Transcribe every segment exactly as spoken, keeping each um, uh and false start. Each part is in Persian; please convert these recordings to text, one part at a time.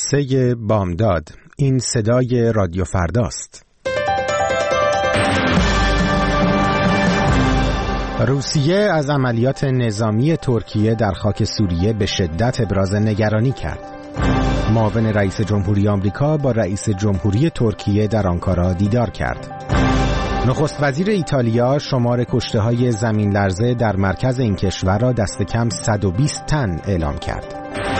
قصه بامداد. این صدای رادیو فرداست. روسیه از عملیات نظامی ترکیه در خاک سوریه به شدت ابراز نگرانی کرد. معاون رئیس جمهوری آمریکا با رئیس جمهوری ترکیه در آنکارا دیدار کرد. نخست وزیر ایتالیا شمار کشته‌های زمین لرزه در مرکز این کشور را دست کم صد و بیست تن اعلام کرد.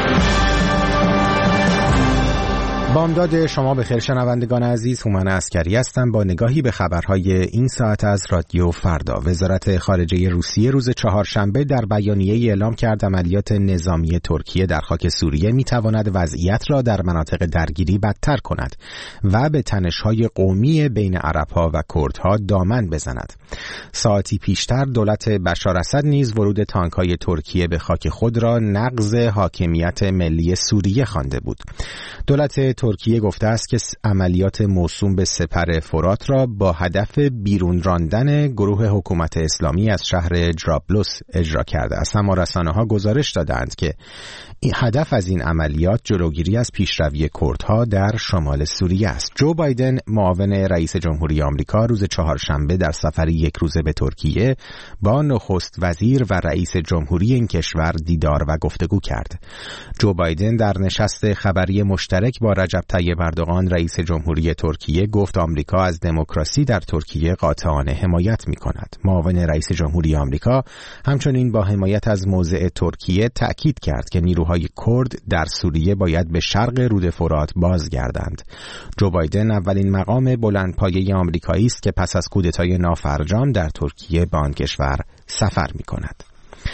بامداد شما بخیر شنوندگان عزیز، هومن عسکری هستم با نگاهی به خبرهای این ساعت از رادیو فردا. وزارت خارجه روسیه روز چهارشنبه در بیانیه‌ای اعلام کرد عملیات نظامی ترکیه در خاک سوریه می‌تواند وضعیت را در مناطق درگیری بدتر کند و به تنش‌های قومی بین عرب‌ها و کردها دامن بزند. ساعتی پیشتر دولت بشار اسد نیز ورود تانک‌های ترکیه به خاک خود را نقض حاکمیت ملی سوریه خوانده بود. دولت ترکیه گفته است که عملیات موسوم به سپر فرات را با هدف بیرون راندن گروه حکومت اسلامی از شهر جرابلس اجرا کرده است. اما رسانه‌ها گزارش دادند که هدف از این عملیات جلوگیری از پیشروی کردها در شمال سوریه است. جو بایدن معاون رئیس جمهوری آمریکا روز چهارشنبه در سفری یک روزه به ترکیه با نخست وزیر و رئیس جمهوری این کشور دیدار و گفتگو کرد. جو بایدن در نشست خبری مشترک با رجب طیب اردوغان رئیس جمهوری ترکیه گفت آمریکا از دموکراسی در ترکیه قاطعانه حمایت می‌کند. معاون رئیس جمهوری آمریکا همچنین با حمایت از موضع ترکیه تأکید کرد که نیروهای کرد در سوریه باید به شرق رود فرات بازگردند. جو بایدن اولین مقام بلندپایه آمریکایی است که پس از کودتای نافرجام در ترکیه به آن کشور سفر می‌کند.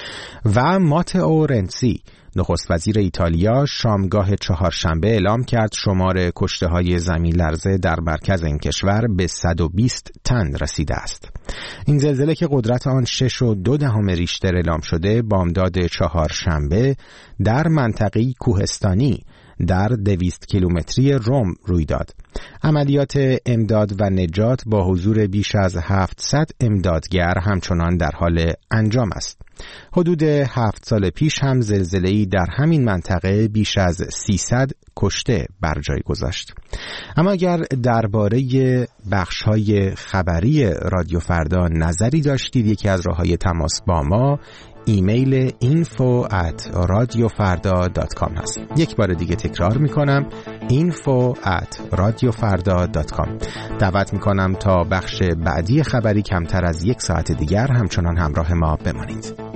و ماتئو رنسی نخست وزیر ایتالیا شامگاه چهارشنبه اعلام کرد شمار کشته‌های زمین لرزه در مرکز این کشور به صد و بیست تن رسیده است. این زلزله که قدرت آن شش و دو دهم ریشتر اعلام شده بامداد چهارشنبه در منطقه‌ای کوهستانی در دویست کیلومتری روم روی داد. عملیات امداد و نجات با حضور بیش از هفتصد امدادگر همچنان در حال انجام است. حدود هفت سال پیش هم زلزله‌ای در همین منطقه بیش از سیصد کشته بر جای گذاشت. اما اگر درباره بخش‌های خبری رادیو فردا نظری داشتید، یکی از راه‌های تماس با ما ایمیل اینفو ات رادیو فردا دات کام هست. یک بار دیگه تکرار میکنم اینفو ات رادیو فردا دات کام. دعوت میکنم تا بخش بعدی خبری کمتر از یک ساعت دیگر همچنان همراه ما بمانید.